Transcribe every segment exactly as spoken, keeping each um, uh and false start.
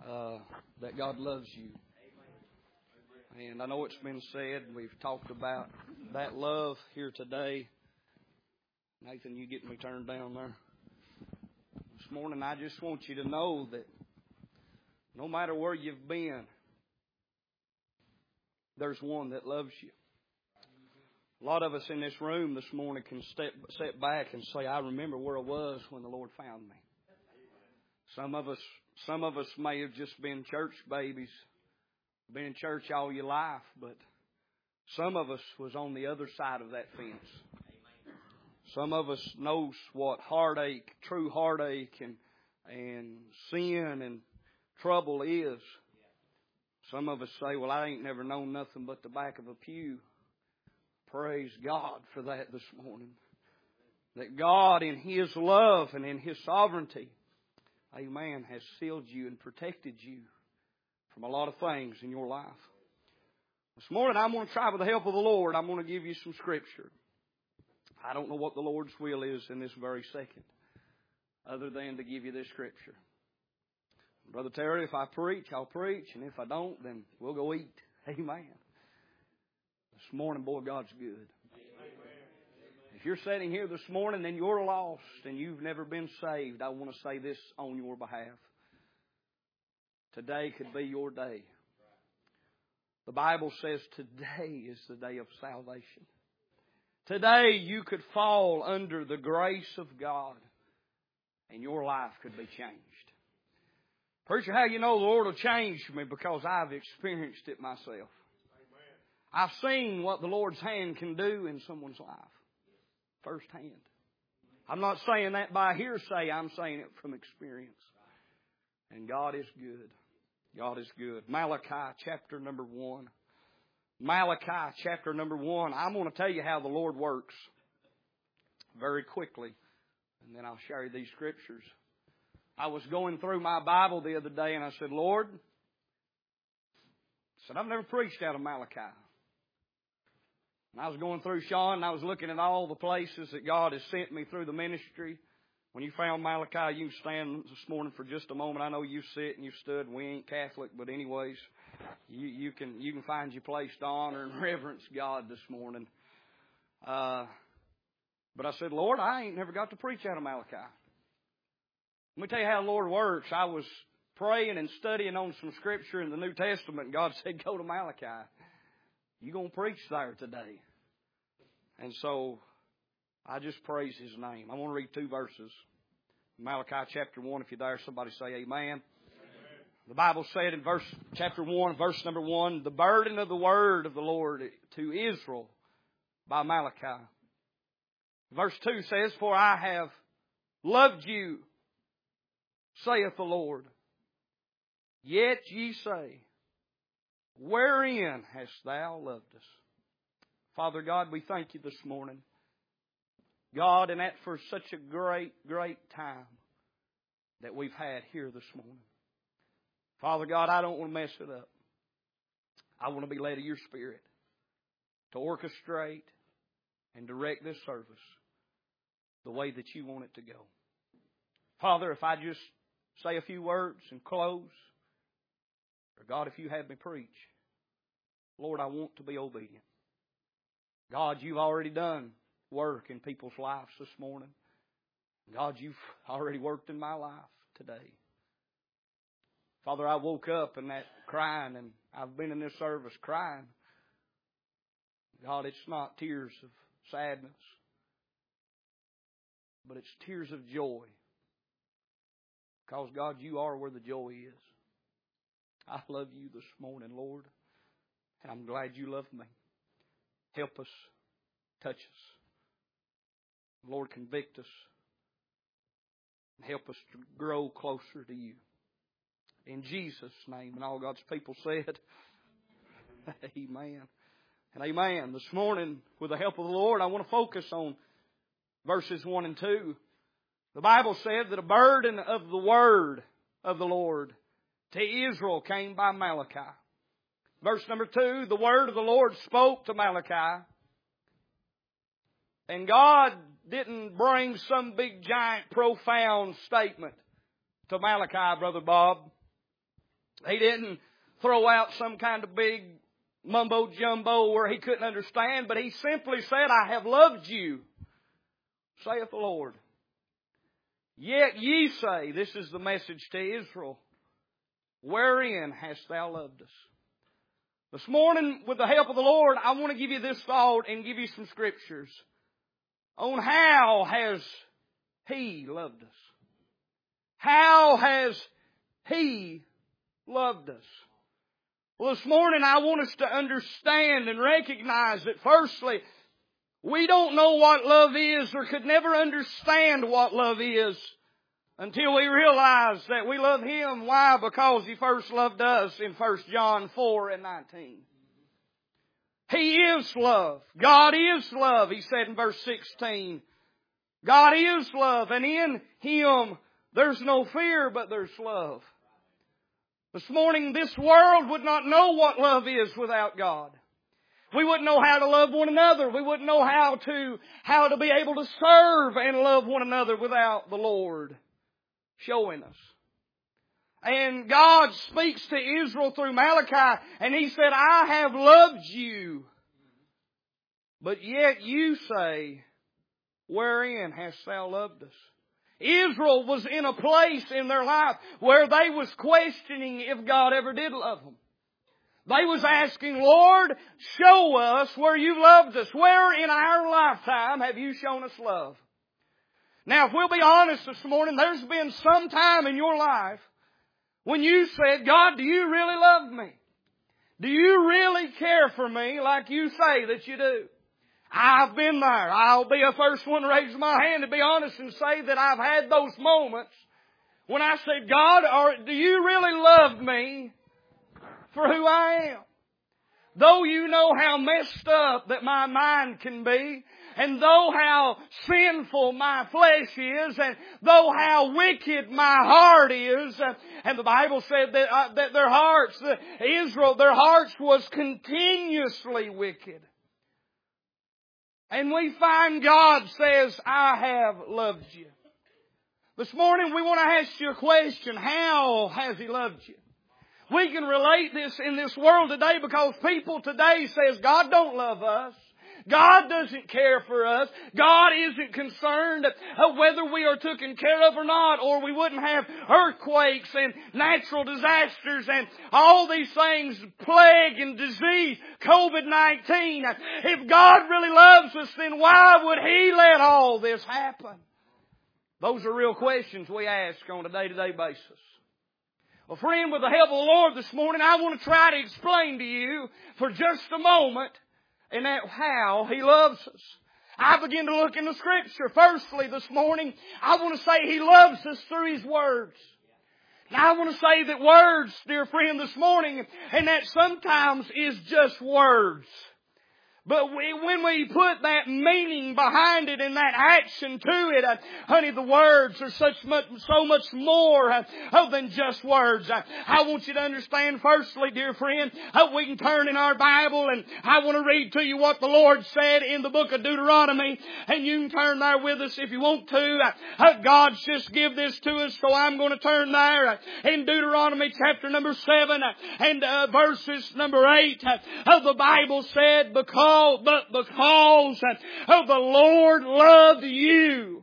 uh, that God loves you. And I know it's been said, we've talked about that love here today. Nathan, you getting me turned down there? This morning I just want you to know that no matter where you've been, there's one that loves you. A lot of us in this room this morning can step, step back and say, I remember where I was when the Lord found me. Some of us, some of us may have just been church babies, been in church all your life, but some of us was on the other side of that fence. Some of us knows what heartache, true heartache and, and sin and trouble is. Some of us say, well, I ain't never known nothing but the back of a pew. Praise God for that this morning. That God in His love and in His sovereignty, amen, has sealed you and protected you from a lot of things in your life. This morning I'm going to try with the help of the Lord, I'm going to give you some Scripture. I don't know what the Lord's will is in this very second, other than to give you this Scripture. Brother Terry, if I preach, I'll preach, and if I don't, then we'll go eat. Amen. This morning, boy, God's good. If you're sitting here this morning and you're lost and you've never been saved, I want to say this on your behalf. Today could be your day. The Bible says today is the day of salvation. Today you could fall under the grace of God and your life could be changed. Preacher, how you know the Lord will change me? Because I've experienced it myself. I've seen what the Lord's hand can do in someone's life firsthand. I'm not saying that by hearsay. I'm saying it from experience. And God is good. God is good. Malachi chapter number one. Malachi chapter number one. I'm going to tell you how the Lord works very quickly. And then I'll share you these scriptures. I was going through my Bible the other day and I said, Lord, I said, I've never preached out of Malachi. And I was going through Sean and I was looking at all the places that God has sent me through the ministry. When you found Malachi, you can stand this morning for just a moment. I know you sit and you stood and we ain't Catholic, but anyways, you, you can you can find your place to honor and reverence God this morning. Uh, but I said, Lord, I ain't never got to preach out of Malachi. Let me tell you how the Lord works. I was praying and studying on some scripture in the New Testament, and God said, go to Malachi. You're going to preach there today. And so I just praise His name. I want to read two verses. Malachi chapter one, if you're there, somebody say amen. Amen. The Bible said in verse chapter one, verse number one, the burden of the word of the Lord to Israel by Malachi. Verse two says, for I have loved you, saith the Lord. Yet ye say, wherein hast thou loved us? Father God, we thank you this morning. God, and that for such a great, great time that we've had here this morning. Father God, I don't want to mess it up. I want to be led of your Spirit to orchestrate and direct this service the way that you want it to go. Father, if I just say a few words and close, or God, if you have me preach, Lord, I want to be obedient. God, you've already done work in people's lives this morning. God, you've already worked in my life today. Father, I woke up and that crying, and I've been in this service crying. God, it's not tears of sadness, but it's tears of joy. Because, God, you are where the joy is. I love you this morning, Lord, and I'm glad you love me. Help us, touch us. Lord, convict us and help us to grow closer to you. In Jesus' name, and all God's people said, amen and amen. This morning, with the help of the Lord, I want to focus on verses one and two. The Bible said that a burden of the word of the Lord to Israel came by Malachi. Verse number two, the word of the Lord spoke to Malachi. And God didn't bring some big, giant, profound statement to Malachi, Brother Bob. He didn't throw out some kind of big mumbo jumbo where he couldn't understand, but He simply said, I have loved you, saith the Lord. Yet ye say, this is the message to Israel, wherein hast thou loved us? This morning, with the help of the Lord, I want to give you this thought and give you some scriptures on how has He loved us. How has He loved us? Well, this morning I want us to understand and recognize that firstly, we don't know what love is or could never understand what love is until we realize that we love Him. Why? Because He first loved us in First John four and nineteen. He is love. God is love, He said in verse sixteen. God is love, and in Him there's no fear, but there's love. This morning, this world would not know what love is without God. We wouldn't know how to love one another. We wouldn't know how to, how to be able to serve and love one another without the Lord showing us. And God speaks to Israel through Malachi, and He said, I have loved you. But yet you say, wherein hast thou loved us? Israel was in a place in their life where they was questioning if God ever did love them. They was asking, Lord, show us where you loved us. Where in our lifetime have you shown us love? Now, if we'll be honest this morning, there's been some time in your life when you said, God, do you really love me? Do you really care for me like you say that you do? I've been there. I'll be the first one to raise my hand to be honest and say that I've had those moments when I said, God, or do you really love me for who I am? Though you know how messed up that my mind can be, and though how sinful my flesh is, and though how wicked my heart is, and the Bible said that, uh, that their hearts, the, Israel, their hearts was continuously wicked. And we find God says, I have loved you. This morning we want to ask you a question. How has He loved you? We can relate this in this world today because people today says, God don't love us. God doesn't care for us. God isn't concerned of whether we are taken care of or not, or we wouldn't have earthquakes and natural disasters and all these things, plague and disease, covid nineteen. If God really loves us, then why would He let all this happen? Those are real questions we ask on a day-to-day basis. Well, friend, with the help of the Lord this morning, I want to try to explain to you for just a moment and that how He loves us. I begin to look in the Scripture. Firstly, this morning, I want to say He loves us through His words. Now, I want to say that words, dear friend, this morning, and that sometimes is just words. But we, when we put that meaning behind it and that action to it, uh, honey, the words are such much, so much more uh, than just words. Uh, I want you to understand, firstly, dear friend, uh, we can turn in our Bible and I want to read to you what the Lord said in the book of Deuteronomy, and you can turn there with us if you want to. Uh, uh, God's just give this to us, so I'm going to turn there uh, in Deuteronomy chapter number seven uh, and uh, verses number eight. Uh, the Bible said, because But because oh, the Lord loved you,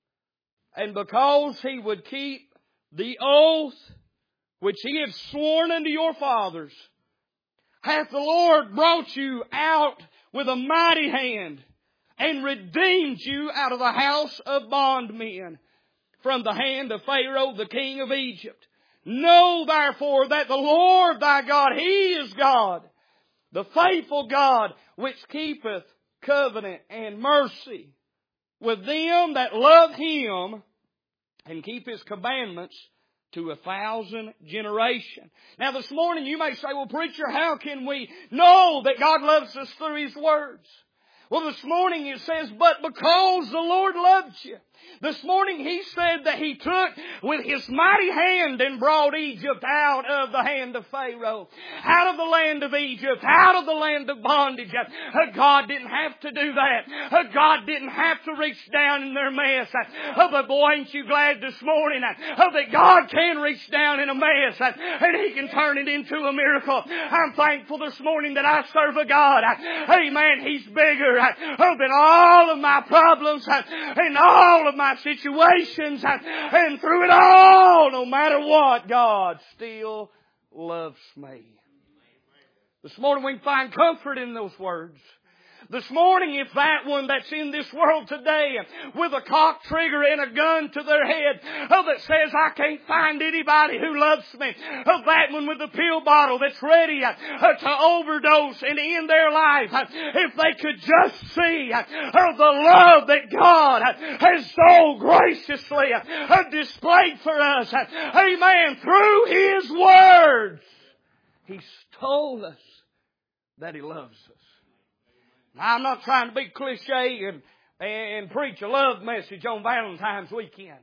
and because He would keep the oath which He had sworn unto your fathers, hath the Lord brought you out with a mighty hand, and redeemed you out of the house of bondmen, from the hand of Pharaoh the king of Egypt. Know therefore that the Lord thy God, He is God, the faithful God, which keepeth covenant and mercy with them that love Him and keep His commandments to a thousand generations. Now this morning you may say, well, preacher, how can we know that God loves us through His words? Well, this morning it says, but because the Lord loved you. This morning He said that He took with His mighty hand and brought Egypt out of the hand of Pharaoh, out of the land of Egypt, out of the land of bondage. Uh, God didn't have to do that. Uh, God didn't have to reach down in their mess. Uh, but boy, ain't you glad this morning uh, that God can reach down in a mess uh, and He can turn it into a miracle. I'm thankful this morning that I serve a God. Uh, amen. He's bigger uh, than all of my problems uh, and all of my situations, and through it all, no matter what, God still loves me. This morning we can find comfort in those words. This morning, if that one that's in this world today with a cock trigger and a gun to their head oh, that says, I can't find anybody who loves me. Oh, that one with the pill bottle that's ready uh, to overdose and end their life. Uh, if they could just see uh, the love that God uh, has so graciously uh, displayed for us. Uh, amen. Through His words, He's told us that He loves us. I'm not trying to be cliche and, and preach a love message on Valentine's weekend.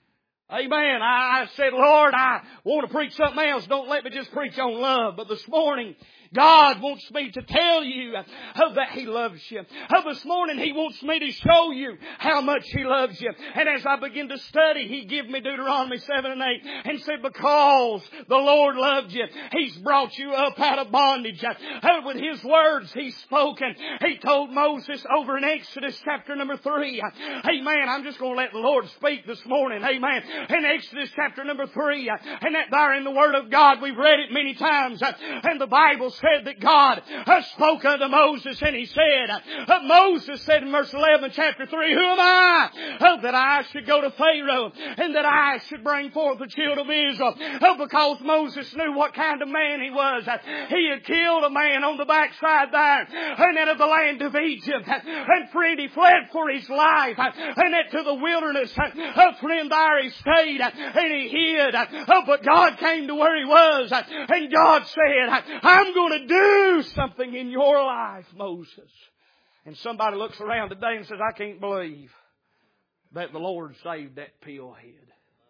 Amen. I, I said, Lord, I want to preach something else. Don't let me just preach on love. But this morning, God wants me to tell you uh, that He loves you. Uh, this morning, He wants me to show you how much He loves you. And as I begin to study, He gave me Deuteronomy seven and eight and said, because the Lord loved you, He's brought you up out of bondage. Uh, with His words, He's spoken. He told Moses over in Exodus chapter number three. Uh, amen. I'm just going to let the Lord speak this morning. Amen. In Exodus chapter number three, uh, and that there in the Word of God, we've read it many times, uh, and the Bible said that God uh, spoke unto Moses, and He said, uh, Moses said in verse eleven, chapter three, who am I uh, that I should go to Pharaoh, and that I should bring forth the children of Israel? Uh, because Moses knew what kind of man he was. Uh, he had killed a man on the backside there, and out of the land of Egypt, uh, and friend, he fled for his life, uh, and into the wilderness, uh, friend, there he stayed. And he hid. Oh, but God came to where he was. And God said, I'm going to do something in your life, Moses. And somebody looks around today and says, I can't believe that the Lord saved that pill head.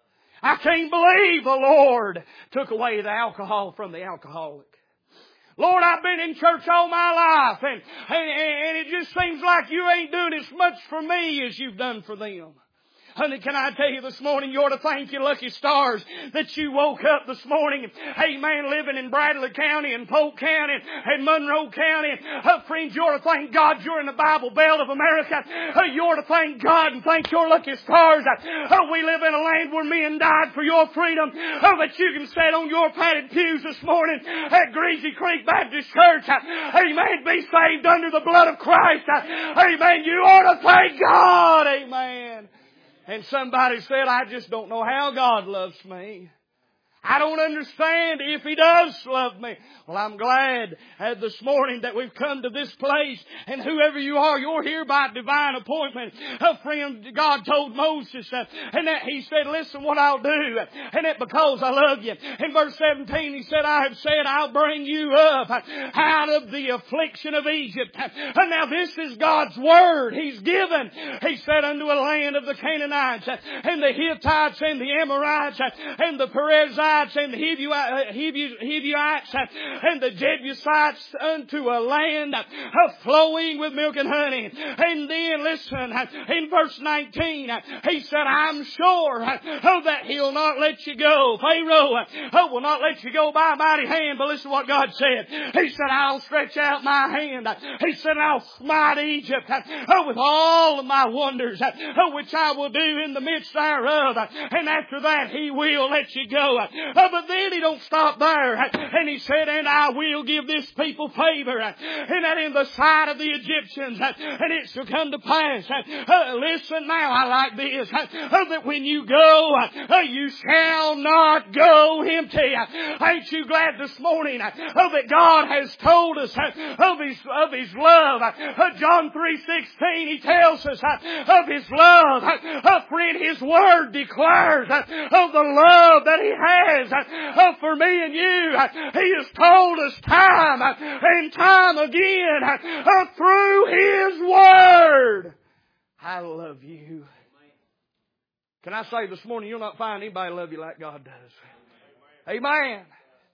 I can't believe the Lord took away the alcohol from the alcoholic. Lord, I've been in church all my life, and, and, and it just seems like you ain't doing as much for me as you've done for them. Honey, can I tell you this morning, you ought to thank your lucky stars that you woke up this morning. Amen. Living in Bradley County and Polk County and Monroe County. Uh, friends, you ought to thank God you're in the Bible Belt of America. Uh, you ought to thank God and thank your lucky stars. Uh, we live in a land where men died for your freedom. Uh, that you can sit on your padded pews this morning at Greasy Creek Baptist Church. Uh, amen. Be saved under the blood of Christ. Uh, amen. You ought to thank God. Amen. And somebody said, I just don't know how God loves me. I don't understand if He does love me. Well, I'm glad uh, this morning that we've come to this place. And whoever you are, you're here by divine appointment. A friend, God told Moses, uh, and that He said, listen what I'll do. And that because I love you. In verse seventeen, He said, I have said I'll bring you up out of the affliction of Egypt. And now this is God's word He's given. He said, unto a land of the Canaanites, and the Hittites, and the Amorites, and the Perizzites, and the Hivites and the Jebusites unto a land flowing with milk and honey. And then listen, in verse nineteen, He said, I'm sure that He'll not let you go. Pharaoh will not let you go by a mighty hand. But listen to what God said. He said, I'll stretch out my hand. He said, I'll smite Egypt with all of my wonders, which I will do in the midst thereof. And after that He will let you go. Uh, but then He don't stop there. And He said, and I will give this people favor. And that in the sight of the Egyptians. And it shall come to pass. Uh, listen now, I like this. Uh, that when you go, uh, you shall not go empty. Ain't you glad this morning uh, that God has told us uh, of His, of His love. Uh, John three sixteen, He tells us uh, of His love. Uh, friend, His Word declares uh, of the love that He has Uh, for me and you. Uh, he has told us time uh, and time again uh, through His Word, I love you. Can I say this morning, you'll not find anybody love you like God does. Amen.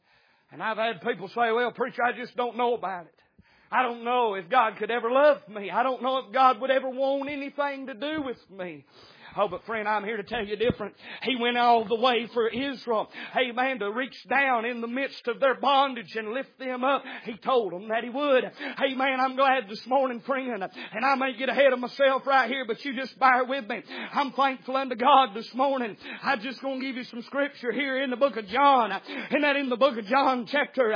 And I've had people say, well, preacher, I just don't know about it. I don't know if God could ever love me. I don't know if God would ever want anything to do with me. Oh, but friend, I'm here to tell you different. He went all the way for Israel. Amen. To reach down in the midst of their bondage and lift them up. He told them that He would. Amen. I'm glad this morning, friend, and I may get ahead of myself right here, but you just bear with me. I'm thankful unto God this morning. I'm just going to give you some scripture here in the book of John. And that in the book of John, chapter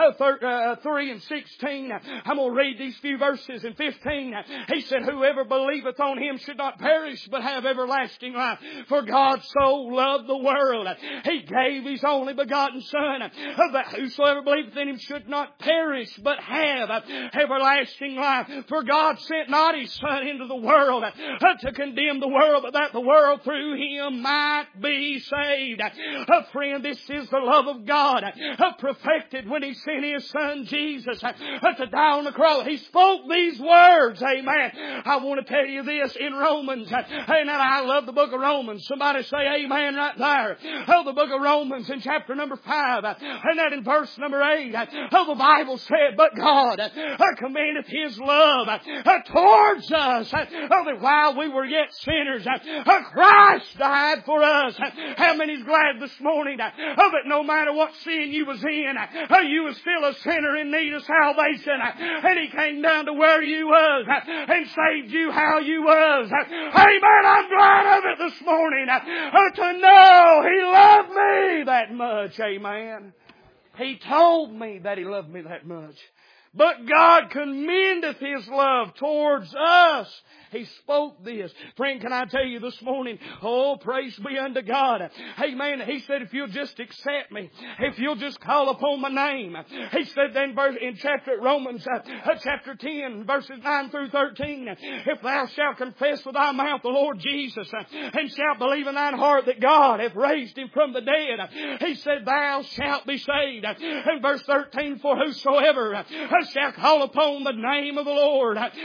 uh, three and sixteen. I'm going to read these few verses in fifteen. He said, whoever believeth on Him should not perish, but have everlasting life. For God so loved the world, He gave His only begotten Son, that whosoever believeth in Him should not perish, but have everlasting life. For God sent not His Son into the world to condemn the world, but that the world through Him might be saved. Friend, this is the love of God perfected when He sent His Son Jesus to die on the cross. He spoke these words. Amen. I want to tell you this in Romans, and I I love the book of Romans. Somebody say amen right there. Oh, the book of Romans in chapter number five, and that in verse number eight. Oh, the Bible said, but God commendeth His love towards us. Oh, that while we were yet sinners, Christ died for us. How many's glad this morning? Oh, that no matter what sin you was in, you was still a sinner in need of salvation. And He came down to where you was and saved you how you was. Amen. I'm glad of it this morning uh, to know He loved me that much. Amen. He told me that He loved me that much. But God commendeth His love towards us. He spoke this. Friend, can I tell you this morning, oh, praise be unto God. Amen. He said, if you'll just accept me, if you'll just call upon my name. He said then in chapter Romans, uh, chapter ten, verses nine through thirteen, if thou shalt confess with thy mouth the Lord Jesus, uh, and shalt believe in thine heart that God hath raised Him from the dead, uh, He said, thou shalt be saved. And verse thirteen, for whosoever uh, shall call upon the name of the Lord uh,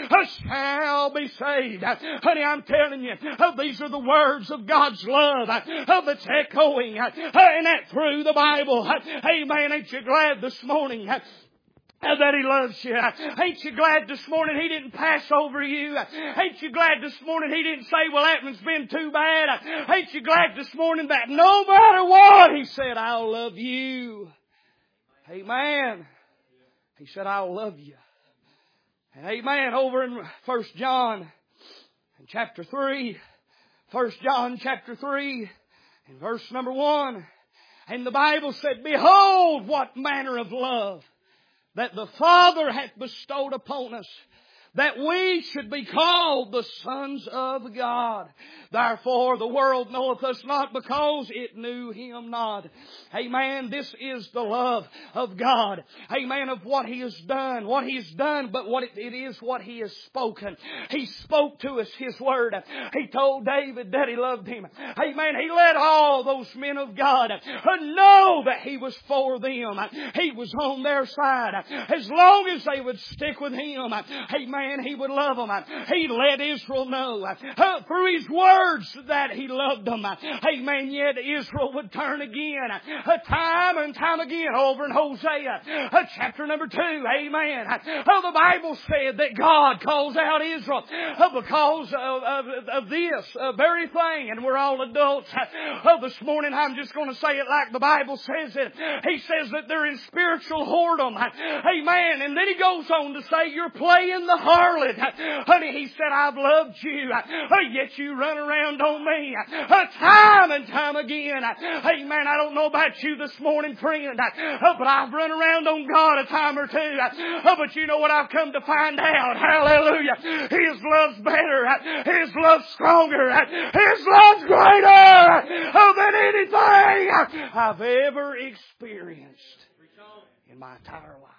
shall be saved. Honey, I'm telling you, oh, these are the words of God's love oh, that's echoing uh, and that through the Bible. Amen. Ain't you glad this morning uh, that He loves you? Ain't you glad this morning He didn't pass over you? Ain't you glad this morning He didn't say, well, that one's been too bad? Ain't you glad this morning that no matter what, He said, I'll love you? Amen. He said, I'll love you. And amen. Over in First John in chapter three, First John chapter three, in verse number one, and the Bible said, behold, what manner of love that the Father hath bestowed upon us, that we should be called the sons of God. Therefore the world knoweth us not, because it knew Him not. Amen. This is the love of God. Amen. Of what He has done. What He has done, but what it, it is what He has spoken. He spoke to us His word. He told David that He loved him. Amen. He let all those men of God know that He was for them. He was on their side. As long as they would stick with Him, amen, He would love them. He let Israel know uh, through His words that He loved them. Amen. Yet Israel would turn again, uh, time and time again, over in Hosea, uh, chapter number two. Amen. Uh, the Bible said that God calls out Israel uh, because of, of, of this uh, very thing. And we're all adults. Uh, this morning I'm just going to say it like the Bible says it. He says that they're in spiritual whoredom. Amen. And then He goes on to say, you're playing the harlot. Honey, He said, I've loved you, yet you run around on me time and time again. Amen. I don't know about you this morning, friend, but I've run around on God a time or two. But you know what I've come to find out? Hallelujah. His love's better. His love's stronger. His love's greater than anything I've ever experienced in my entire life.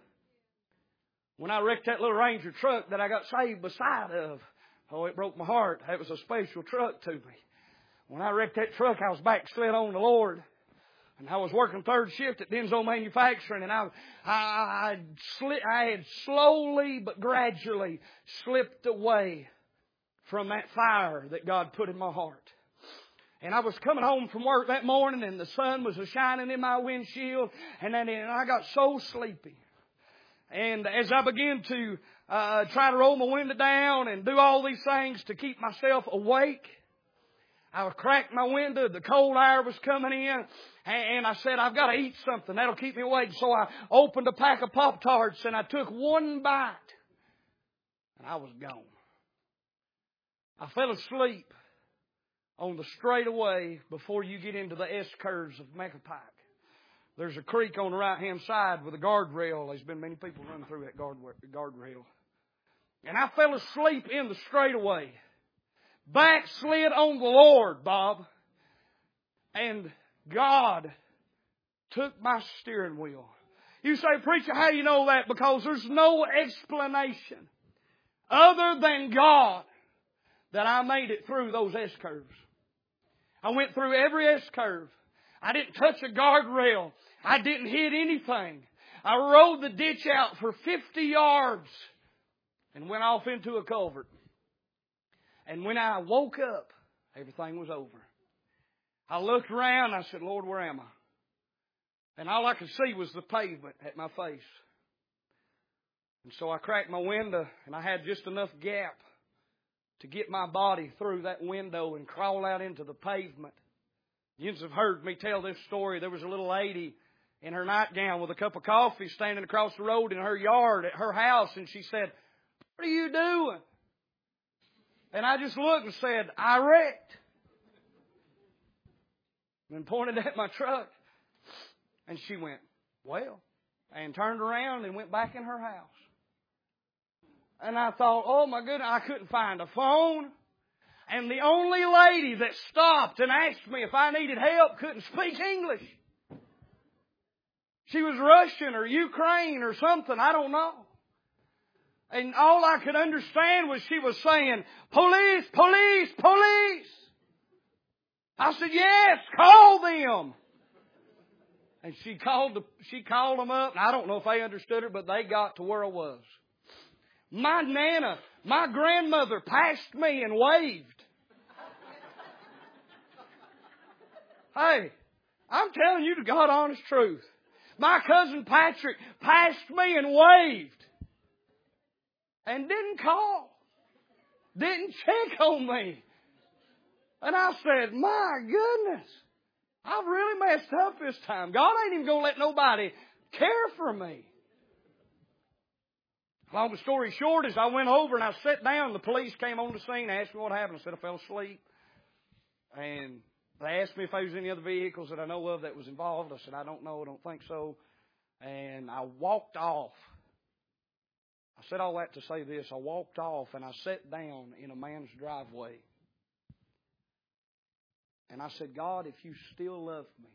When I wrecked that little Ranger truck that I got saved beside of, oh, it broke my heart. That was a special truck to me. When I wrecked that truck, I was backslid on the Lord. And I was working third shift at Denso Manufacturing, and I, I, I, sli- I had slowly but gradually slipped away from that fire that God put in my heart. And I was coming home from work that morning, and the sun was shining in my windshield, and then and I got so sleepy. And as I began to uh, try to roll my window down and do all these things to keep myself awake, I cracked my window. The cold air was coming in, and I said, I've got to eat something. That'll keep me awake. So I opened a pack of Pop-Tarts, and I took one bite, and I was gone. I fell asleep on the straightaway before you get into the S-curves of Macapike. There's a creek on the right-hand side with a guardrail. There's been many people running through that guard guardrail. And I fell asleep in the straightaway. Backslid on the Lord, Bob. And God took my steering wheel. You say, preacher, how do you know that? Because there's no explanation other than God that I made it through those S-curves. I went through every S-curve. I didn't touch a guardrail. I didn't hit anything. I rode the ditch out for fifty yards and went off into a culvert. And when I woke up, everything was over. I looked around and I said, Lord, where am I? And all I could see was the pavement at my face. And so I cracked my window, and I had just enough gap to get my body through that window and crawl out into the pavement. You have heard me tell this story. There was a little lady in her nightgown with a cup of coffee standing across the road in her yard at her house, and she said, what are you doing? And I just looked and said, I wrecked. And pointed at my truck. And she went, well, and turned around and went back in her house. And I thought, oh my goodness, I couldn't find a phone. And the only lady that stopped and asked me if I needed help couldn't speak English. She was Russian or Ukraine or something, I don't know. And all I could understand was she was saying, police, police, police. I said, yes, call them. And she called the, she called them up, and I don't know if they understood her, but they got to where I was. My Nana, my grandmother passed me and waved. Hey, I'm telling you the God honest truth. My cousin Patrick passed me and waved. And didn't call. Didn't check on me. And I said, my goodness, I've really messed up this time. God ain't even going to let nobody care for me. Long story short is I went over and I sat down. The police came on the scene, asked me what happened. I said I fell asleep. And they asked me if there was any other vehicles that I know of that was involved. I said, I don't know, I don't think so. And I walked off. I said all that to say this. I walked off and I sat down in a man's driveway. And I said, God, if you still love me,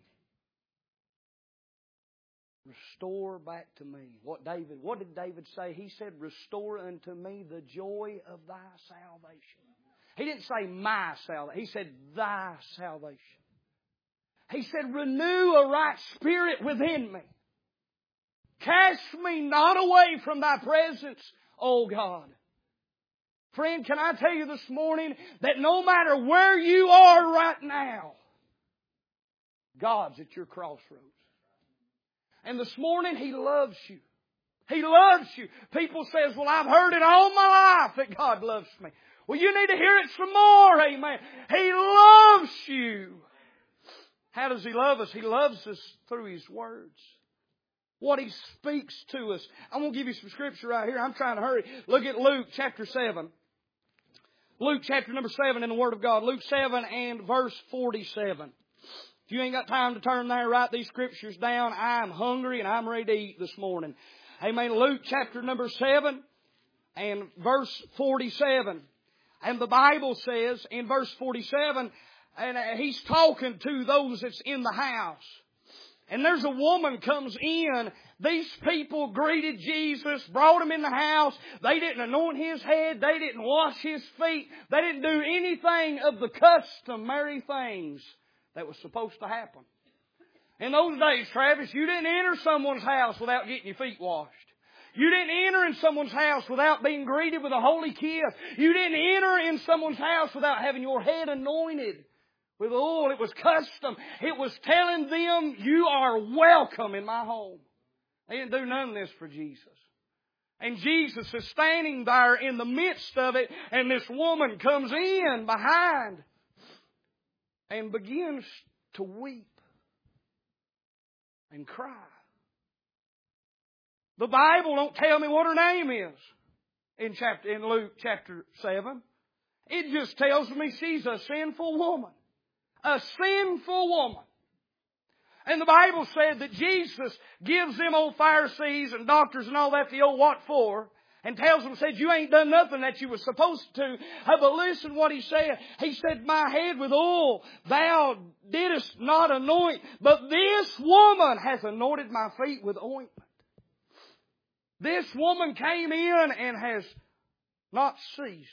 restore back to me. What David, what did David say? He said, restore unto me the joy of thy salvation. He didn't say my salvation. He said thy salvation. He said, renew a right spirit within me. Cast me not away from thy presence, O God. Friend, can I tell you this morning that no matter where you are right now, God's at your crossroads. And this morning, He loves you. He loves you. People says, well, I've heard it all my life that God loves me. Well, you need to hear it some more, amen. He loves you. How does He love us? He loves us through His words. What He speaks to us. I'm going to give you some scripture right here. I'm trying to hurry. Look at Luke chapter seven. Luke chapter number seven in the Word of God. Luke seven and verse forty-seven. If you ain't got time to turn there, write these scriptures down. I'm hungry and I'm ready to eat this morning. Amen. Luke chapter number seven and verse forty-seven. And the Bible says in verse forty-seven, and He's talking to those that's in the house. And there's a woman comes in. These people greeted Jesus, brought Him in the house. They didn't anoint His head. They didn't wash His feet. They didn't do anything of the customary things that was supposed to happen. In those days, Travis, you didn't enter someone's house without getting your feet washed. You didn't enter in someone's house without being greeted with a holy kiss. You didn't enter in someone's house without having your head anointed with oil. It was custom. It was telling them, you are welcome in my home. They didn't do none of this for Jesus. And Jesus is standing there in the midst of it, and this woman comes in behind and begins to weep and cry. The Bible don't tell me what her name is in chapter in Luke chapter seven. It just tells me she's a sinful woman. A sinful woman. And the Bible said that Jesus gives them old Pharisees and doctors and all that the old what for, and tells them, said, you ain't done nothing that you were supposed to. But listen what He said. He said, my head with oil thou didst not anoint, but this woman has anointed my feet with ointment. This woman came in and has not ceased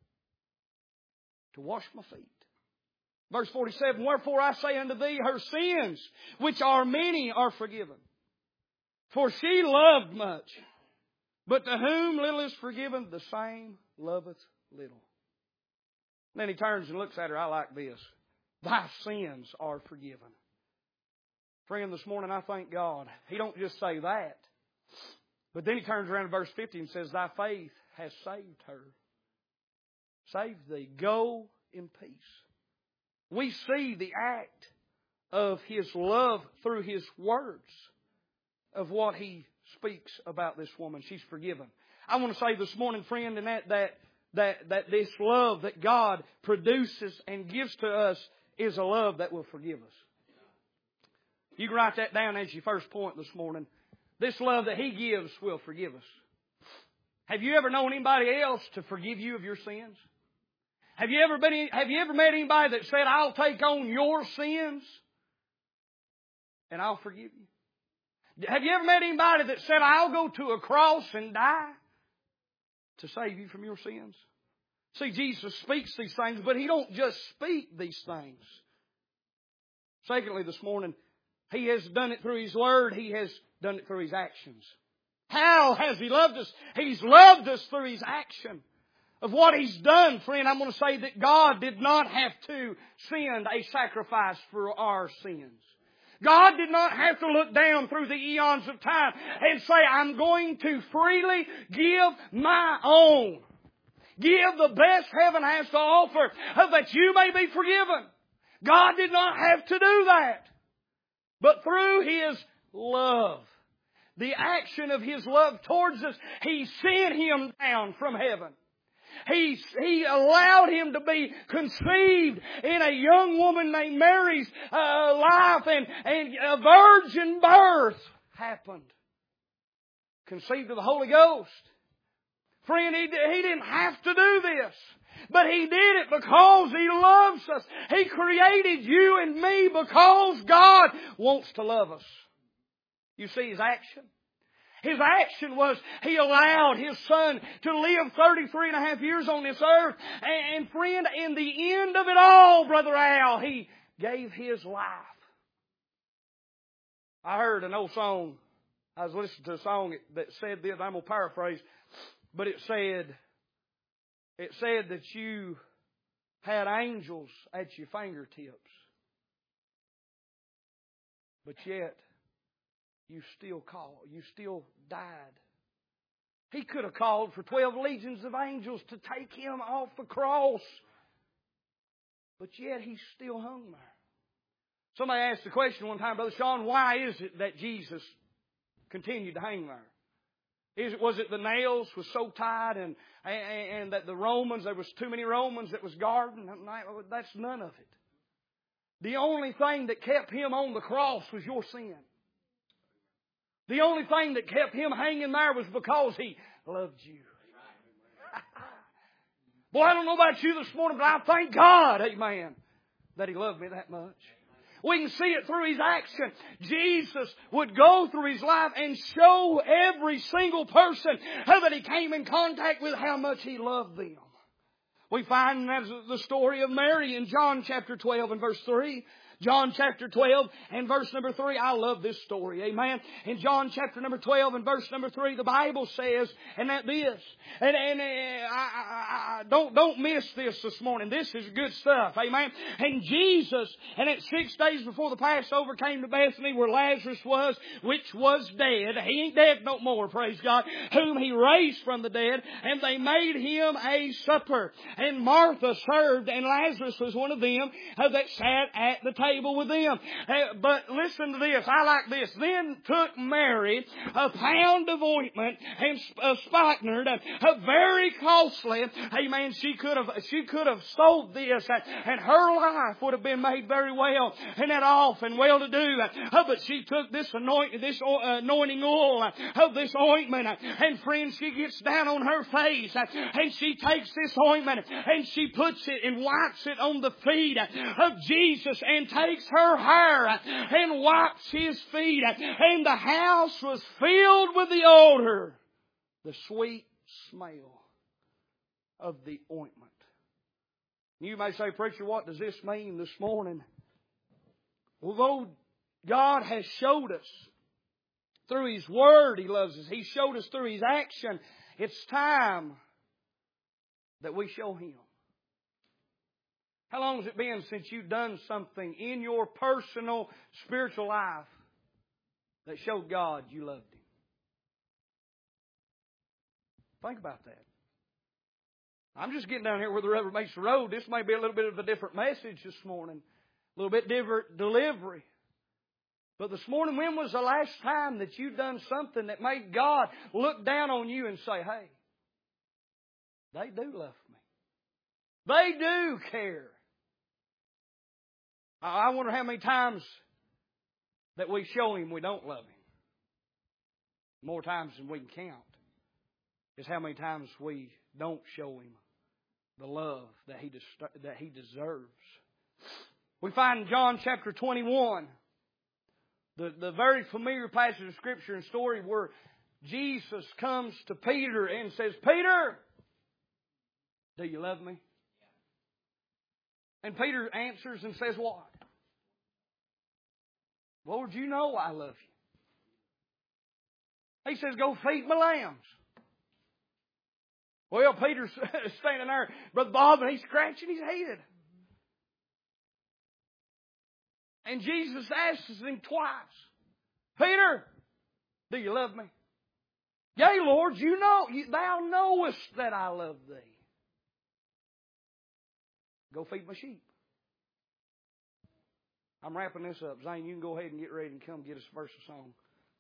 to wash my feet. Verse forty-seven, wherefore I say unto thee, her sins, which are many, are forgiven. For she loved much. But to whom little is forgiven, the same loveth little. Then He turns and looks at her. I like this. Thy sins are forgiven. Friend, this morning I thank God. He don't just say that. But then He turns around to verse fifty and says, thy faith has saved her. Saved thee. Go in peace. We see the act of His love through His words of what He speaks about this woman. She's forgiven. I want to say this morning, friend, and that, that, that, that this love that God produces and gives to us is a love that will forgive us. You can write that down as your first point this morning. This love that He gives will forgive us. Have you ever known anybody else to forgive you of your sins? Have you ever been? Have you ever met anybody that said, I'll take on your sins and I'll forgive you? Have you ever met anybody that said, I'll go to a cross and die to save you from your sins? See, Jesus speaks these things, but He don't just speak these things. Secondly, this morning, He has done it through His Word. He has done it through His actions. How has He loved us? He's loved us through His action. Of what He's done, friend, I'm going to say that God did not have to send a sacrifice for our sins. God did not have to look down through the eons of time and say, I'm going to freely give my own. Give the best heaven has to offer that you may be forgiven. God did not have to do that. But through His love, the action of His love towards us, He sent Him down from heaven. He, he allowed Him to be conceived in a young woman named Mary's uh, life, and, and a virgin birth happened. Conceived of the Holy Ghost. Friend, he, he didn't have to do this. But He did it because He loves us. He created you and me because God wants to love us. You see His action? His action was He allowed His Son to live thirty-three and a half years on this earth. And, and friend, in the end of it all, Brother Al, He gave His life. I heard an old song. I was listening to a song that said this. I'm going to paraphrase. But it said, it said that you had angels at your fingertips. But yet, you still called. You still died. He could have called for twelve legions of angels to take Him off the cross. But yet He still hung there. Somebody asked the question one time, Brother Sean, why is it that Jesus continued to hang there? Is it, was it the nails was so tight and, and, and that the Romans, there was too many Romans that was guarding? That's none of it. The only thing that kept Him on the cross was your sin. The only thing that kept Him hanging there was because He loved you. Boy, I don't know about you this morning, but I thank God, amen, that He loved me that much. We can see it through His action. Jesus would go through His life and show every single person that He came in contact with how much He loved them. We find that's the story of Mary in John chapter twelve and verse three. John chapter twelve and verse number three. I love this story. Amen. In John chapter number twelve and verse number three, the Bible says, and that this, and, and uh, I, I, I, don't, don't miss this this morning. This is good stuff. Amen. And Jesus, and at six days before the Passover, came to Bethany where Lazarus was, which was dead. He ain't dead no more, praise God, whom He raised from the dead, and they made Him a supper. And Martha served, and Lazarus was one of them uh, that sat at the table with them. Uh, but listen to this. I like this. Then took Mary a pound of ointment and uh, spikenard, uh, very costly. Amen. She could have, she could have sold this, uh, and her life would have been made very well and that off and well to do. Uh, but she took this anointing, this uh, anointing oil uh, of this ointment, uh, and friends, she gets down on her face, uh, and she takes this ointment and she puts it and wipes it on the feet of Jesus, and takes her hair and wipes His feet, and the house was filled with the odor, the sweet smell of the ointment. You may say, preacher, what does this mean this morning? Although God has showed us through His Word He loves us, He showed us through His action, it's time that we show Him. How long has it been since you've done something in your personal spiritual life that showed God you loved Him? Think about that. I'm just getting down here where the rubber meets the road. This may be a little bit of a different message this morning. A little bit different delivery. But this morning, when was the last time that you've done something that made God look down on you and say, hey, they do love me. They do care. I wonder how many times that we show Him we don't love Him. More times than we can count is how many times we don't show Him the love that He des- that He deserves. We find in John chapter twenty-one, the, the very familiar passage of Scripture and story where Jesus comes to Peter and says, Peter, do you love me? And Peter answers and says what? Lord, you know I love you. He says, go feed my lambs. Well, Peter's standing there, Brother Bob, and he's scratching his head. And Jesus asks him twice, Peter, do you love me? Yea, Lord, you know, thou knowest that I love thee. Go feed my sheep. I'm wrapping this up. Zane, you can go ahead and get ready and come get us a verse of song.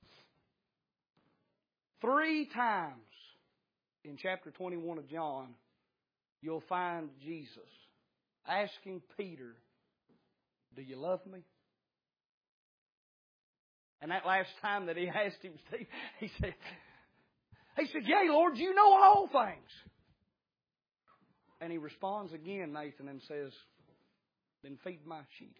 Three times in chapter twenty-one of John, you'll find Jesus asking Peter, do you love me? And that last time that He asked him, he said, he said, yea, Lord, you know all things. And He responds again, Nathan, and says, then feed my sheep.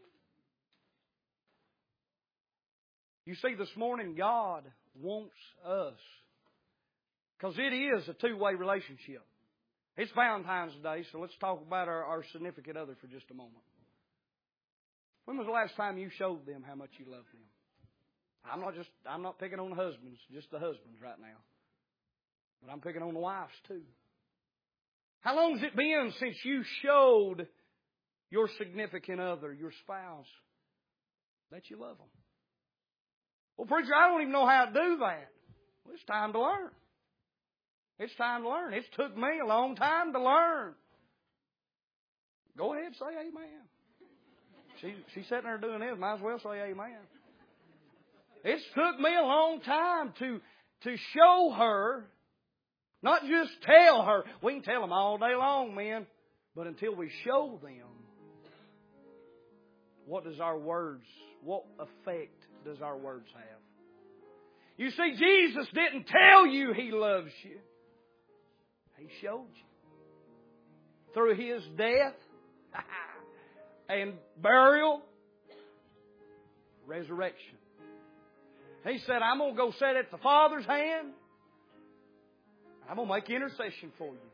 You see, this morning, God wants us, because it is a two-way relationship. It's Valentine's Day, so let's talk about our, our significant other for just a moment. When was the last time you showed them how much you love them? I'm not just, I'm not picking on the husbands, just the husbands right now. But I'm picking on the wives too. How long has it been since you showed your significant other, your spouse, that you love them? Well, preacher, I don't even know how to do that. Well, it's time to learn. It's time to learn. It's took me a long time to learn. Go ahead, say amen. She, she's sitting there doing this. Might as well say amen. It's took me a long time to, to show her, not just tell her. We can tell them all day long, men. But until we show them, what does our words, what effect does our words have? You see, Jesus didn't tell you He loves you. He showed you. Through His death and burial, resurrection. He said, I'm going to go sit at the Father's hand. I'm going to make intercession for you.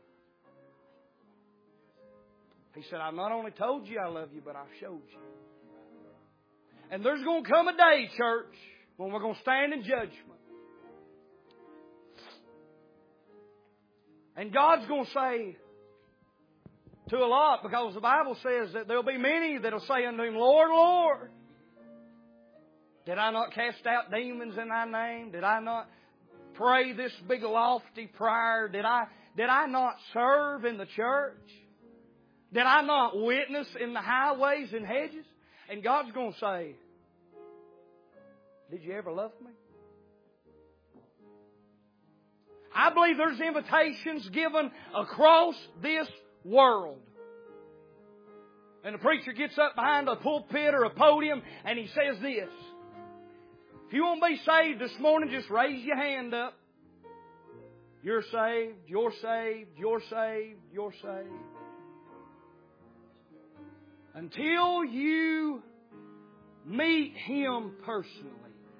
He said, I've not only told you I love you, but I've showed you. And there's going to come a day, church, when we're going to stand in judgment. And God's going to say to a lot, because the Bible says that there'll be many that'll say unto Him, Lord, Lord, did I not cast out demons in Thy name? Did I not pray this big lofty prayer? Did I, did I not serve in the church? Did I not witness in the highways and hedges? And God's going to say, did you ever love me? I believe there's invitations given across this world. And the preacher gets up behind a pulpit or a podium and he says this. If you want to be saved this morning, just raise your hand up. You're saved, you're saved, you're saved, you're saved. Until you meet Him personally.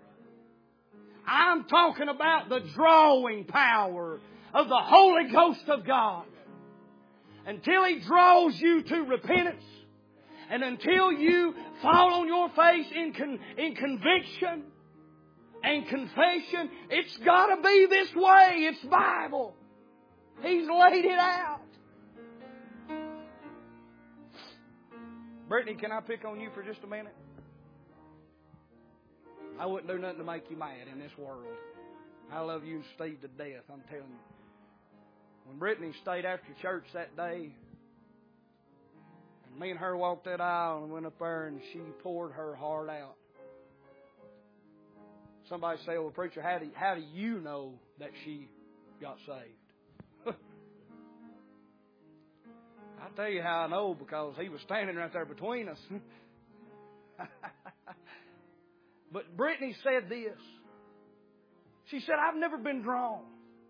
I'm talking about the drawing power of the Holy Ghost of God. Until He draws you to repentance, and until you fall on your face in, con- in conviction and confession, it's got to be this way. It's Bible. He's laid it out. Brittany, can I pick on you for just a minute? I wouldn't do nothing to make you mad in this world. I love you and Steve to death, I'm telling you. When Brittany stayed after church that day, and me and her walked that aisle and went up there and she poured her heart out. Somebody say, well, preacher, how do, how do you know that she got saved? I'll tell you how I know, because he was standing right there between us. But Brittany said this. She said, I've never been drawn.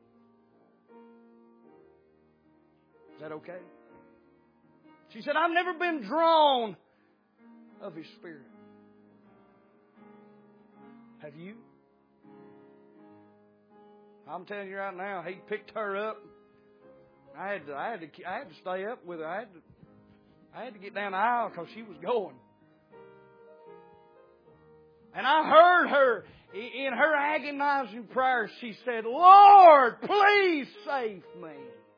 Is that okay? She said, I've never been drawn of His Spirit. Have you? I'm telling you right now, He picked her up. I had to, I had to, I had to stay up with her. I had to, I had to get down the aisle because she was going. And I heard her in her agonizing prayer. She said, Lord, please save me.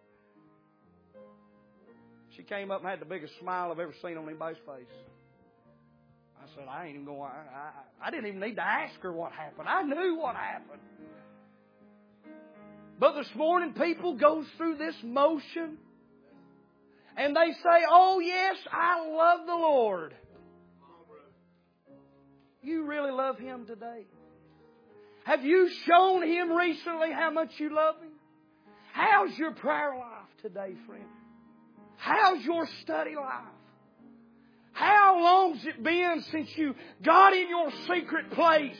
She came up and had the biggest smile I've ever seen on anybody's face. I said, I ain't even going. I, I, I didn't even need to ask her what happened. I knew what happened. But this morning, people go through this motion and they say, oh yes, I love the Lord. You really love Him today? Have you shown Him recently how much you love Him? How's your prayer life today, friend? How's your study life? How long's it been since you got in your secret place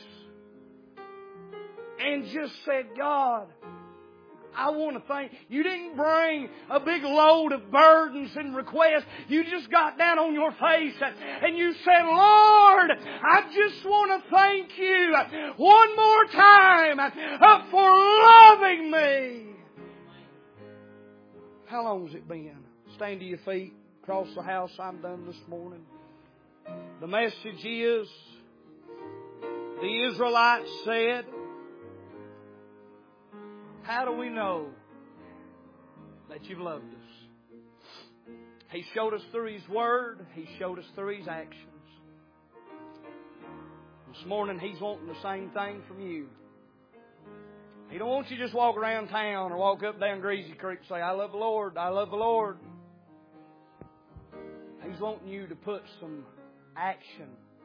and just said, God, I want to thank you. You didn't bring a big load of burdens and requests. You just got down on your face and you said, Lord, I just want to thank you one more time for loving me. How long has it been? Stand to your feet. Across the house, I'm done this morning. The message is, the Israelites said, how do we know that you've loved us? He showed us through His Word. He showed us through His actions. This morning, He's wanting the same thing from you. He don't want you to just walk around town or walk up down Greasy Creek and say, I love the Lord, I love the Lord. He's wanting you to put some action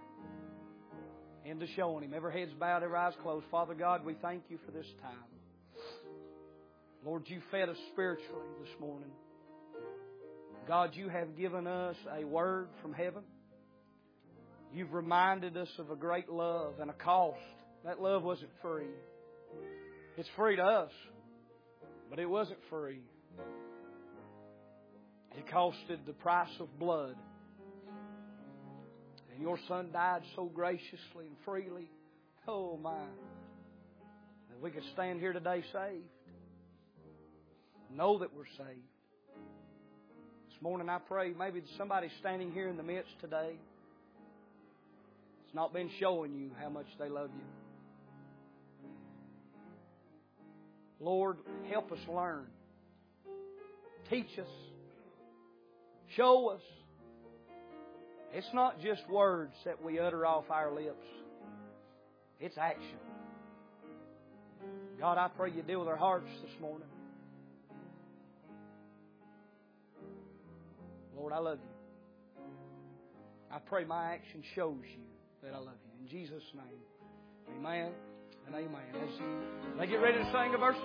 into showing Him. Every head's bowed, every eye's closed. Father God, we thank You for this time. Lord, You fed us spiritually this morning. God, You have given us a word from heaven. You've reminded us of a great love and a cost. That love wasn't free. It's free to us, but it wasn't free. It costed the price of blood. And Your Son died so graciously and freely. Oh my. That we could stand here today saved. Know that we're saved. This morning I pray maybe somebody standing here in the midst today. not been showing you how much they love you. Lord, help us learn. Teach us. Show us. It's not just words that we utter off our lips. It's action. God, I pray You deal with our hearts this morning. Lord, I love You. I pray my action shows You that I love You. In Jesus' name, amen and amen. As they get ready to sing a verse.